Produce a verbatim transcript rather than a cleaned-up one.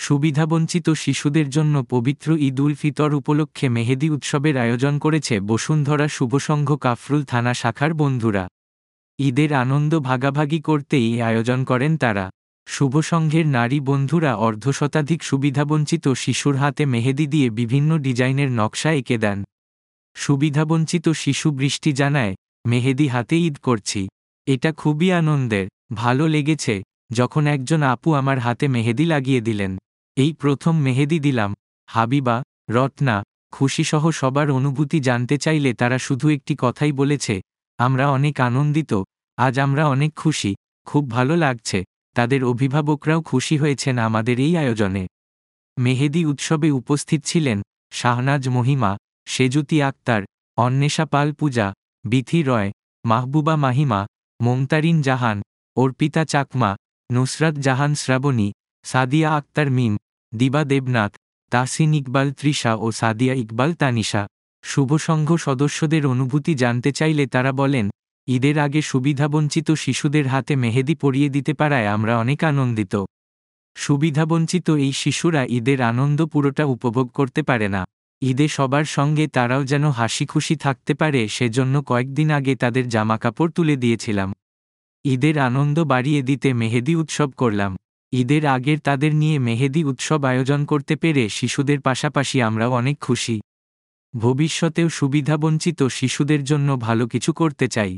সুবিধাবঞ্চিত শিশুদের জন্য পবিত্র ঈদ উল ফিতর উপলক্ষে মেহেদি উৎসবের আয়োজন করেছে বসুন্ধরা শুভসংঘ কাফরুল থানা শাখার বন্ধুরা। ঈদের আনন্দ ভাগাভাগি করতেই এই আয়োজন করেন তারা। শুভসংঘের নারী বন্ধুরা অর্ধশতাধিক সুবিধাবঞ্চিত শিশুর হাতে মেহেদি দিয়ে বিভিন্ন ডিজাইনের নকশা এঁকে দেন। সুবিধাবঞ্চিত শিশু বৃষ্টি জানায়, মেহেদি হাতে ঈদ করছি, এটা খুবই আনন্দের। ভালো লেগেছে যখন একজন আপু আমার হাতে মেহেদি লাগিয়ে দিলেন। এই প্রথম মেহেদি দিলাম। হাবিবা, রত্না, খুশিসহ সবার অনুভূতি জানতে চাইলে তারা শুধু একটি কথাই বলেছে, আমরা অনেক আনন্দিত, আজ আমরা অনেক খুশি, খুব ভালো লাগছে। তাদের অভিভাবকরাও খুশি হয়েছেন আমাদের এই আয়োজনে। মেহেদি উৎসবে উপস্থিত ছিলেন শাহনাজ মহিমা, সেজুতি আক্তার, অন্বেষা পাল পূজা, বিথি রয়, মাহবুবা মাহিমা, মমতারিন জাহান, অর্পিতা চাকমা, নুসরাত জাহান শ্রাবণী, সাদিয়া আক্তার মিম, দিবা দেবনাথ, তাসিন ইকবাল তৃষা ও সাদিয়া ইকবাল তানিশা। শুভসংঘ সদস্যদের অনুভূতি জানতে চাইলে তারা বলেন, ঈদের আগে সুবিধাবঞ্চিত শিশুদের হাতে মেহেদি পরিয়ে দিতে পারায় আমরা অনেক আনন্দিত। সুবিধাবঞ্চিত এই শিশুরা ঈদের আনন্দ পুরোটা উপভোগ করতে পারে না। ঈদে সবার সঙ্গে তারাও যেন হাসি খুশি থাকতে পারে সেজন্য কয়েকদিন আগে তাদের জামাকাপড় তুলে দিয়েছিলাম। ঈদের আনন্দ বাড়িয়ে দিতে মেহেদি উৎসব করলাম। ঈদের আগের তাদের নিয়ে মেহেদি উৎসব আয়োজন করতে পেরে শিশুদের পাশাপাশি আমরাও অনেক খুশি। ভবিষ্যতেও সুবিধাবঞ্চিত শিশুদের জন্য ভালো কিছু করতে চাই।